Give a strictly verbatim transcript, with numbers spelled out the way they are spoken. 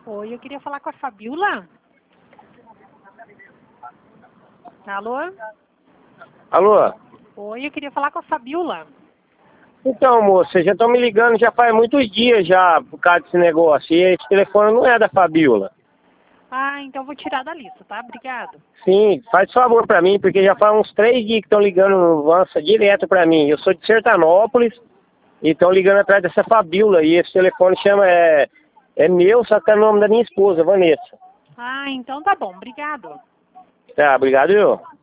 Oi, eu queria falar com a Fabiola. Alô? Alô? Oi, eu queria falar com a Fabiola. Então, moça, já estão me ligando já faz muitos dias já por causa desse negócio. E esse telefone não é da Fabiola. Ah, então vou tirar da lista, tá? Obrigado. Sim, faz favor pra mim, porque já faz uns três dias que estão ligando no Vança direto pra mim. Eu sou de Sertanópolis e estão ligando atrás dessa Fabiola. E esse telefone chama, é, é meu, só que é o nome da minha esposa, Vanessa. Ah, então tá bom, obrigado. Tá, obrigado eu.